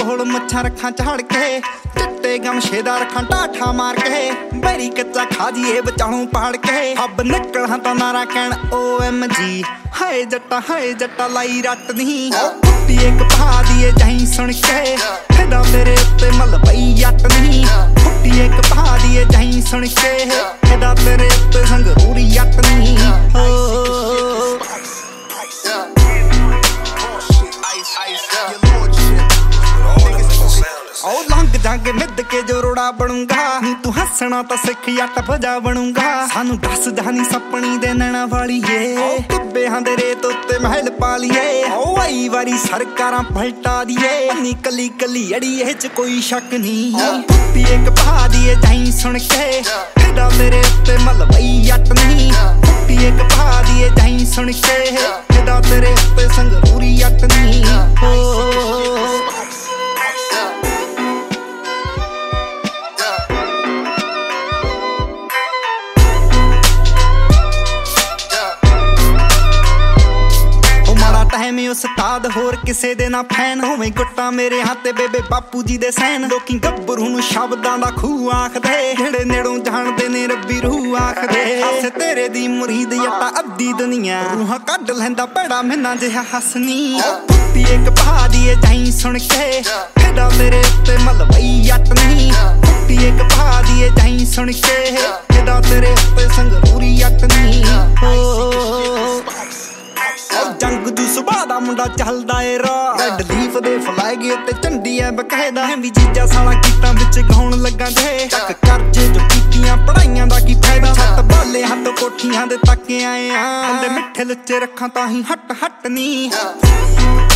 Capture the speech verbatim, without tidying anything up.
ਕੋਲ ਮੱਛਾਂ ਰੱਖਾਂ ਝਾੜ ਕੇ ਚਿੱਟੇ ਗਮਛੇ ਦਾ ਰੱਖਾਂ ਢਾਠਾ ਮਾਰ ਕੇ ਬੈਰੀ ਕੱਚਾ ਖਾ ਜੀਏ ਬਚਾਉਂ ਪਾੜ ਕੇ ਹੱਬ ਨਿਕਲ ਹਾਂ ਤਾਂ ਨਾਰਾ ਕਹਿਣ ਓ ਐਮ ਜੀ ਹਾਏ ਜੱਟਾ ਹਾਏ ਜੱਟਾ ਲਾਈ ਰੱਟ ਨਹੀਂ ਕੁੱਤੀ ਇੱਕ ਪਾ ਦੀਏ ਜਾਈ ਸੁਣ ਕੇ ਫਿਦਾ ਤੇਰੇ ਉੱਤੇ ਮਲਬਈ ਜੱਟ ਨਹੀਂ ਕੁੱਤੀ ਇੱਕ ਪਾ ਦੀਏ ਜਾਈ ਸੁਣ ਕੇ ਫਿਦਾ ਤੇਰੇ ਉੱਤੇ ਸੰਗਰੂਰੀ ਜੱਟ ਨਹੀਂ ਓ ਲੰਘ ਜਾਂਗੇ ਮਿੱਧ ਕੇ ਜੋ ਰੋੜਾ ਬਣੂਗਾ ਤੂੰ ਹੱਸਣਾ ਤਾਂ ਸਿੱਖ ਜੱਟ ਫਜਾ ਬਣੂਗਾ ਸਾਨੂੰ ਦੱਸ ਜਾਨੀ ਸੱਪਣੀ ਦੇ ਨੈਣਾ ਵਾਲੀਏ ਟਿੱਬਿਆਂ ਦੇ ਰੇਤ ਉੱਤੇ ਮਹਿਲ ਪਾ ਲਈਏ ਓ ਆਈ ਵਾਰੀ ਸਰਕਾਰਾਂ ਪਲਟਾ ਦੀਏ ਨੀ ਕੱਲੀ ਕੱਲੀ ਅੜੀ ਇਹ ਚ ਕੋਈ ਸ਼ੱਕ ਨਹੀਂ ਕੁੱਤੀ ਇੱਕ ਪਾ ਦੀਏ ਜਾਈ ਸੁਣ ਕੇ ਫਿਦਾ ਤੇਰੇ ਉੱਤੇ ਮਲਬਈ ਜੱਟ ਨਹੀਂ ਕੁੱਤੀ ਇੱਕ ਪਾ ਦੀਏ ਜਾਈ ਸੁਣ ਕੇ ਫਿਦਾ ਤੇਰੇ ਉੱਤੇ ਸੰਗਰੂਰੀ ਜੱਟ ਨਹੀਂ ਮੈਂ ਉਸਤਾਦ ਹੋਰ ਕਿਸੇ ਦੇ ਨਾ ਫੈਨ ਹੋਵੇਂ ਗੁੱਟਾਂ ਮੇਰੇ ਹੱਥੇ ਬੇਬੇ ਬਾਪੂ ਜੀ ਦੇ ਸੈਨ ਲੋਕੀ ਗੱਭਰੂ ਨੂੰ ਸ਼ਬਦਾਂ ਦਾ ਖੂਹ ਆਖਦੇ ਜਿਹੜੇ ਨੇੜੋਂ ਜਾਣਦੇ ਨੇ ਰੱਬੀ ਰੂਹ ਆਖਦੇ ਹੱਸ ਤੇਰੇ ਦੀ ਮੁਰੀਦ ਜੱਟਾ ਅੱਧੀ ਦੁਨੀਆ ਰੂਹਾਂ ਕੱਢ ਲੈਂਦਾ ਭੈੜਾ ਮੈਨਾਂ ਜਿਹਾ ਹੱਸਨੀ ਕੁੱਤੀ ਇੱਕ ਪਾ ਦੀਏ ਜਾਈ ਸੁਣ ਕੇ ਫਿਦਾ ਤੇਰੇ ਉੱਤੇ ਮਲਬਈ ਜੱਟ ਨਹੀਂ ਕੁੱਤੀ ਇੱਕ ਪਾ ਦੀਏ ਜਾਈ ਸੁਣ ਕੇ ਫਿਦਾ ਤੇਰੇ ਉੱਤੇ ਸੰਗਰੂਰੀ ਜੱਟ ਨਹੀਂ ਜੰਗ ਜੂ ਸੁਭਾ ਦਾ ਮੁੰਡਾ ਚੱਲਦਾ ਏ ਰਾਹ ਰੈਡ ਲੀਫ ਦੇ ਫਲਾਈਗੇ ਤੇ ਝੰਡੀ ਐ ਬਕਾਇਦਾ ਵੀ ਜੀਜਾ ਸਾਲਾ ਗੀਤਾਂ ਵਿੱਚ ਗਾਉਣ ਲੱਗਾ ਜੇ ਚੱਕ ਕਰਜੇ ਜੋ ਕੀਤੀਆਂ ਪੜਾਈਆਂ ਦਾ ਕੀ ਫਾਇਦਾ ਛੱਤ ਬਾਲੇ ਹੱਥ ਕੋਠੀਆਂ ਦੇ ਤੱਕ ਆਏ ਆ ਬੰਦੇ ਮਿੱਠੇ ਲੁੱਚੇ ਰੱਖਾਂ ਤਾਂ ਹੀ ਹੱਟ ਹੱਟ ਨੀ